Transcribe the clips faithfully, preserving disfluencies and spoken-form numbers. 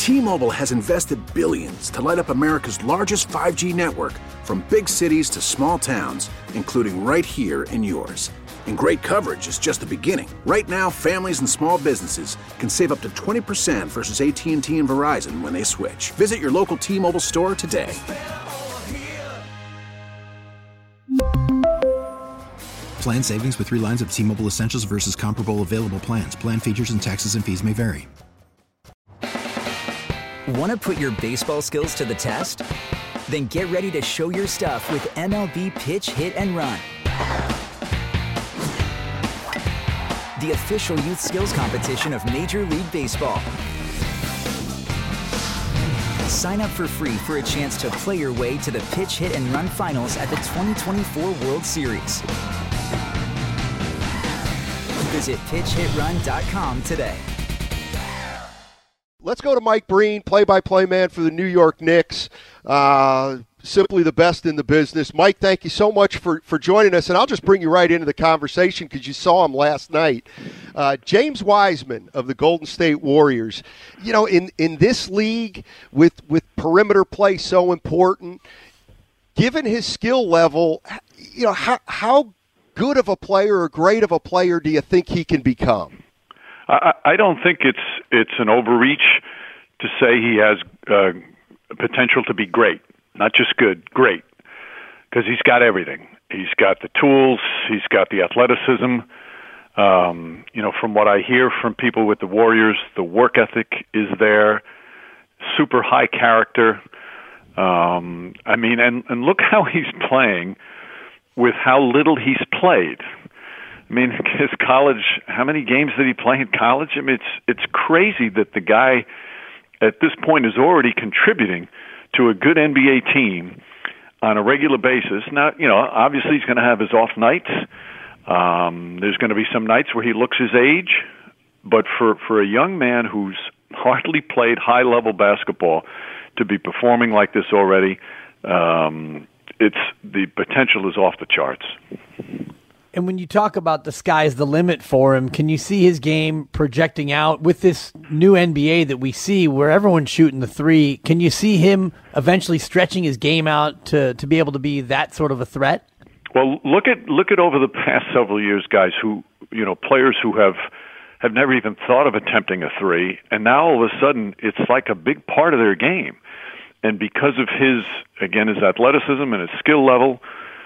T-Mobile has invested billions to light up America's largest five G network, from big cities to small towns, including right here in yours. And great coverage is just the beginning. Right now, families and small businesses can save up to twenty percent versus A T and T and Verizon when they switch. Visit your local T-Mobile store today. Plan savings with three lines of T-Mobile Essentials versus comparable available plans. Plan features and taxes and fees may vary. Want to put your baseball skills to the test? Then get ready to show your stuff with M L B Pitch, Hit, and Run. The official youth skills competition of Major League Baseball. Sign up for free for a chance to play your way to the Pitch, Hit, and Run finals at the twenty twenty-four World Series. Visit pitch hit run dot com today. Let's go to Mike Breen, play-by-play man for the New York Knicks. Uh, simply the best in the business. Mike, thank you so much for, for joining us, and I'll just bring you right into the conversation because you saw him last night. Uh, James Wiseman of the Golden State Warriors. You know, in, in this league with, with perimeter play so important, given his skill level, you know, how, how good of a player or great of a player do you think he can become? I, I don't think it's it's an overreach to say he has uh, potential to be great, not just good, great, because he's got everything. He's got the tools, he's got the athleticism. Um, you know, from what I hear from people with the Warriors, the work ethic is there, super high character. Um, I mean, and, and look how he's playing with how little he's played. I mean, his college, how many games did he play in college? I mean, it's it's crazy that the guy at this point is already contributing to a good N B A team on a regular basis. Now, you know, obviously he's going to have his off nights. Um, there's going to be some nights where he looks his age. But for, for a young man who's hardly played high-level basketball to be performing like this already, um, it's the potential is off the charts. And when you talk about the sky's the limit for him, can you see his game projecting out with this new N B A that we see where everyone's shooting the three? Can you see him eventually stretching his game out to, to be able to be that sort of a threat? Well, look at look at over the past several years, guys, who, you know, players who have have never even thought of attempting a three, and now all of a sudden it's like a big part of their game. And because of his, again, his athleticism and his skill level,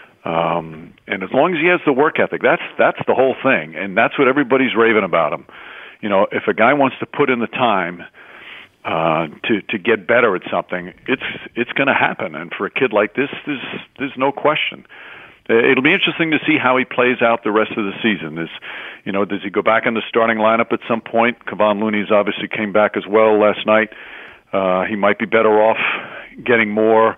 Um, and as long as he has the work ethic, that's that's the whole thing, and that's what everybody's raving about him. You know, if a guy wants to put in the time uh, to to get better at something, it's it's going to happen. And for a kid like this, there's there's no question. It'll be interesting to see how he plays out the rest of the season. Is you know, does he go back in the starting lineup at some point? Kevon Looney's obviously came back as well last night. Uh, he might be better off getting more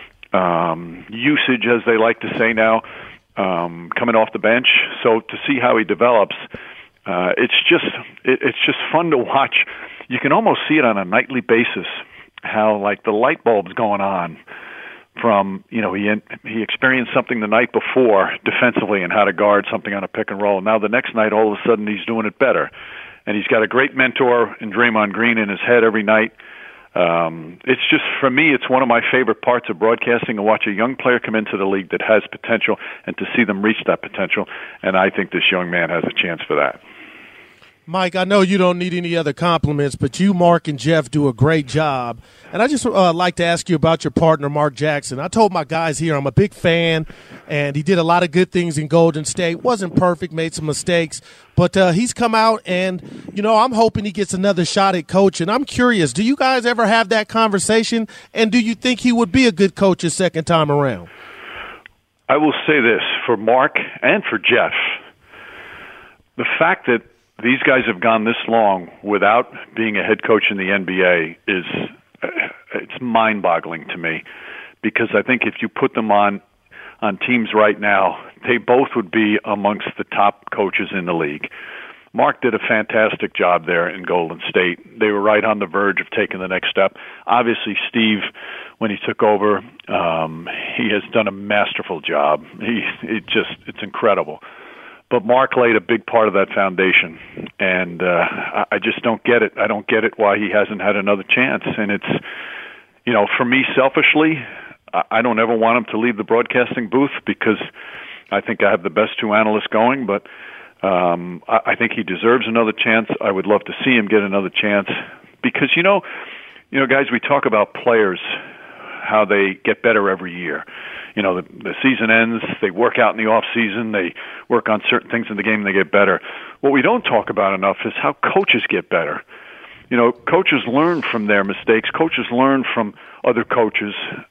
Um, usage, as they like to say now, um, coming off the bench. So to see how he develops, uh, it's just it, it's just fun to watch. You can almost see it on a nightly basis, how like the light bulb's going on from, you know, he he experienced something the night before defensively and how to guard something on a pick and roll. And now the next night, all of a sudden, he's doing it better. And he's got a great mentor in Draymond Green in his head every night. Um, it's just, for me, it's one of my favorite parts of broadcasting, to watch a young player come into the league that has potential and to see them reach that potential. And I think this young man has a chance for that. Mike, I know you don't need any other compliments, but you, Mark, and Jeff do a great job. And I just uh, like to ask you about your partner, Mark Jackson. I told my guys here I'm a big fan, and he did a lot of good things in Golden State. Wasn't perfect, made some mistakes, but uh, he's come out, and, you know, I'm hoping he gets another shot at coaching. I'm curious, do you guys ever have that conversation, and do you think he would be a good coach a second time around? I will say this, for Mark and for Jeff, the fact that these guys have gone this long without being a head coach in the N B A is it's mind-boggling to me, because I think if you put them on on teams right now, they both would be amongst the top coaches in the league. Mark did a fantastic job there in Golden State. They were right on the verge of taking the next step. Obviously, Steve, when he took over, um, he has done a masterful job. He it just it's incredible. but Mark laid a big part of that foundation, and uh, I, I just don't get it. I don't get it why he hasn't had another chance. And it's, you know, for me selfishly, I, I don't ever want him to leave the broadcasting booth because I think I have the best two analysts going, but um, I, I think he deserves another chance. I would love to see him get another chance because, you know, you know, guys, we talk about players, how they get better every year. You know, the, the season ends, they work out in the off season, they work on certain things in the game, and they get better. What we don't talk about enough is how coaches get better. You know, coaches learn from their mistakes. Coaches learn from other coaches.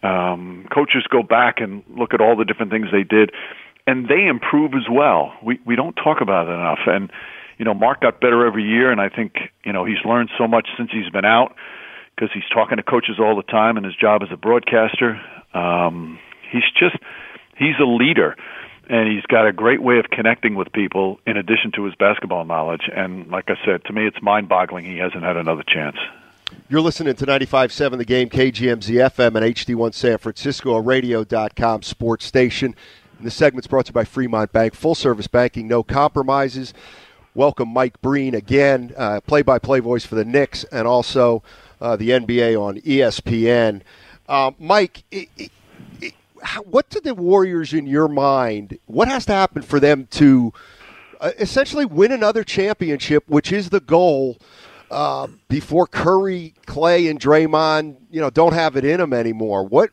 Um, coaches go back and look at all the different things they did, and they improve as well. We we don't talk about it enough. And, you know, Mark got better every year, and I think, you know, he's learned so much since he's been out because he's talking to coaches all the time in his job as a broadcaster. Um, he's just, he's a leader, and he's got a great way of connecting with people in addition to his basketball knowledge. And like I said, to me, it's mind-boggling he hasn't had another chance. You're listening to ninety-five point seven The Game, K G M Z F M, and H D one San Francisco, a radio dot com sports station. And this segment's brought to you by Fremont Bank. Full-service banking, no compromises. Welcome Mike Breen again, uh, play-by-play voice for the Knicks, and also uh, the N B A on E S P N. Uh, Mike, it, it, it, how, what do the Warriors, in your mind, what has to happen for them to uh, essentially win another championship, which is the goal, uh, before Curry, Clay, and Draymond, you know, don't have it in them anymore? What?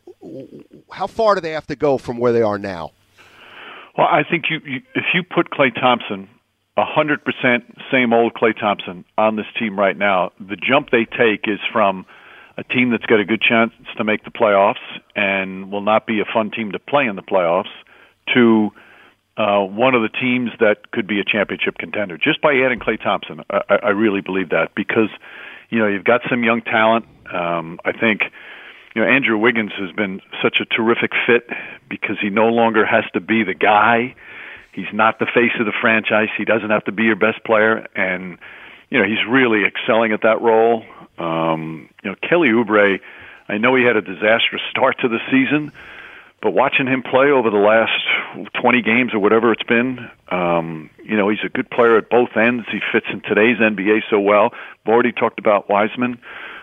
How far do they have to go from where they are now? Well, I think you, you if you put Klay Thompson, one hundred percent same old Klay Thompson on this team right now, the jump they take is from a team that's got a good chance to make the playoffs and will not be a fun team to play in the playoffs to uh, one of the teams that could be a championship contender. Just by adding Klay Thompson, I, I really believe that because, you know, you've got some young talent. Um, I think, you know, Andrew Wiggins has been such a terrific fit because he no longer has to be the guy. He's not the face of the franchise. He doesn't have to be your best player. And, you know, he's really excelling at that role. Um, you know, Kelly Oubre, I know he had a disastrous start to the season, but watching him play over the last twenty games or whatever it's been, um, you know, he's a good player at both ends. He fits in today's N B A so well. We've already talked about Wiseman.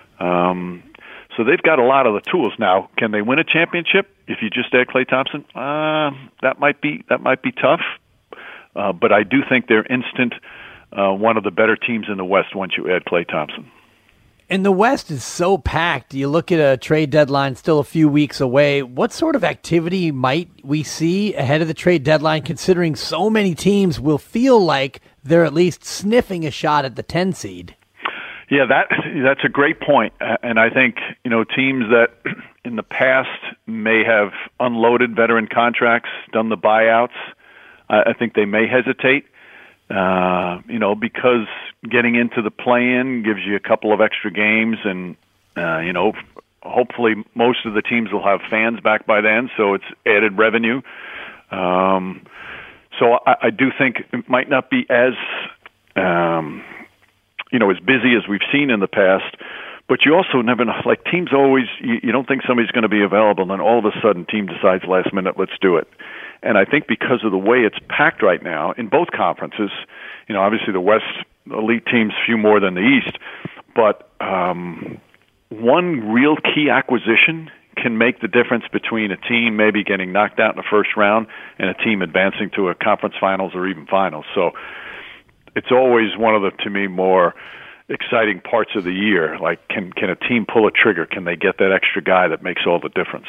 Um, so they've got a lot of the tools now. Can they win a championship if you just add Klay Thompson? Uh, that might be that might be tough. Uh, but I do think they're instant uh, one of the better teams in the West once you add Klay Thompson. And the West is so packed. You look at a trade deadline still a few weeks away. What sort of activity might we see ahead of the trade deadline, considering so many teams will feel like they're at least sniffing a shot at the ten seed? Yeah, that that's a great point. And I think, you know, teams that in the past may have unloaded veteran contracts, done the buyouts, I think they may hesitate. Uh, you know, because getting into the play-in gives you a couple of extra games, and uh, you know, hopefully most of the teams will have fans back by then, so it's added revenue. Um, so I, I do think it might not be as um, you know as busy as we've seen in the past, but you also never know. Like teams always, you, you don't think somebody's going to be available, and then all of a sudden, team decides last minute, let's do it. And I think because of the way it's packed right now in both conferences, you know, obviously the West elite teams few more than the East, but um, one real key acquisition can make the difference between a team maybe getting knocked out in the first round and a team advancing to a conference finals or even finals. So it's always one of the, to me, more exciting parts of the year. Like, can can a team pull a trigger? Can they get that extra guy that makes all the difference?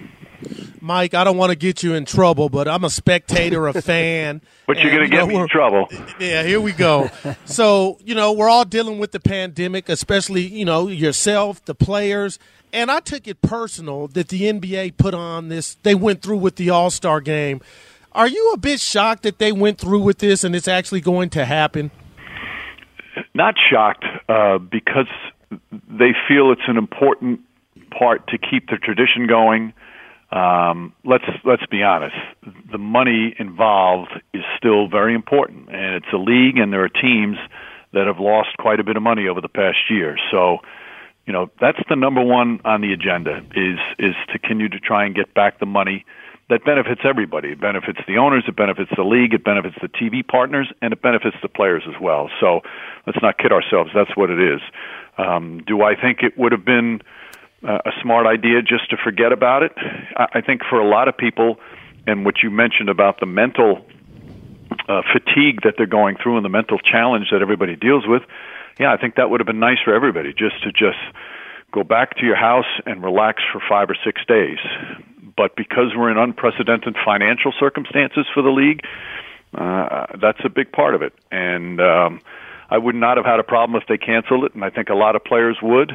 Mike, I don't want to get you in trouble, but I'm a spectator, a fan. But you're going to get me in trouble. Yeah, here we go. So, you know, we're all dealing with the pandemic, especially, you know, yourself, the players. And I took it personal that the N B A put on this, they went through with the All-Star game. Are you a bit shocked that they went through with this and it's actually going to happen? Not shocked, uh, because they feel it's an important part to keep the tradition going. Um, let's let's be honest. The money involved is still very important, and it's a league, and there are teams that have lost quite a bit of money over the past year. So, you know, that's the number one on the agenda is is to continue to try and get back the money that benefits everybody. It benefits the owners, it benefits the league, it benefits the T V partners, and it benefits the players as well. So let's not kid ourselves. That's what it is. Um, do I think it would have been uh, a smart idea just to forget about it? I, I think for a lot of people, and what you mentioned about the mental uh, fatigue that they're going through and the mental challenge that everybody deals with, yeah, I think that would have been nice for everybody, just to just go back to your house and relax for five or six days. But because we're in unprecedented financial circumstances for the league, uh, that's a big part of it. And um, I would not have had a problem if they canceled it, and I think a lot of players would.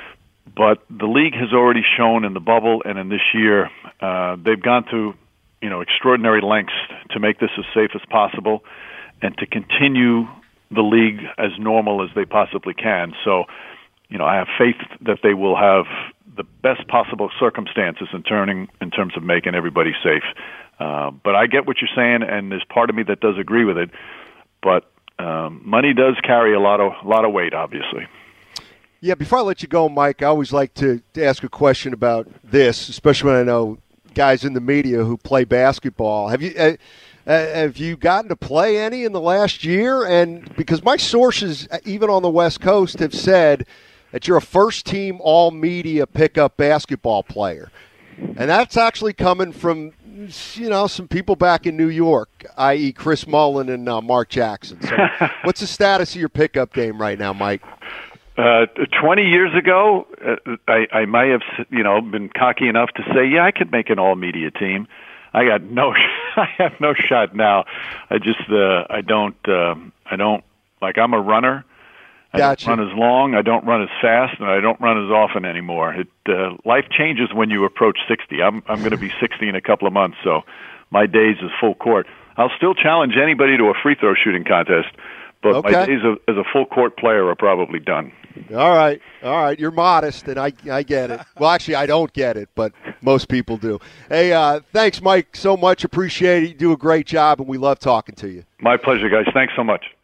But the league has already shown in the bubble and in this year, uh, they've gone to you know extraordinary lengths to make this as safe as possible and to continue the league as normal as they possibly can. So, you know, I have faith that they will have the best possible circumstances in turning in terms of making everybody safe. Uh, but I get what you're saying, and there's part of me that does agree with it. But um, money does carry a lot of a lot of weight, obviously. Yeah, before I let you go, Mike, I always like to, to ask a question about this, especially when I know guys in the media who play basketball. Have you uh, uh, have you gotten to play any in the last year? And because my sources, even on the West Coast, have said that you're a first-team all-media pickup basketball player. And that's actually coming from, you know, some people back in New York, that is. Chris Mullin and uh, Mark Jackson. So what's the status of your pickup game right now, Mike? Uh, twenty years ago, uh, I, I might have, you know, been cocky enough to say, yeah, I could make an all-media team. I got no, I have no shot now. I just, uh, I don't, uh, I don't, like I'm a runner. I Gotcha. don't run as long, I don't run as fast, and I don't run as often anymore. It uh, life changes when you approach sixty. I'm I'm going to be sixty in a couple of months, so my days is full court. I'll still challenge anybody to a free throw shooting contest, but Okay. my days of, as a full court player are probably done. All right, all right. You're modest, and I I get it. Well, actually, I don't get it, but most people do. Hey, uh, thanks, Mike, so much. Appreciate it. You do a great job, and we love talking to you. My pleasure, guys. Thanks so much.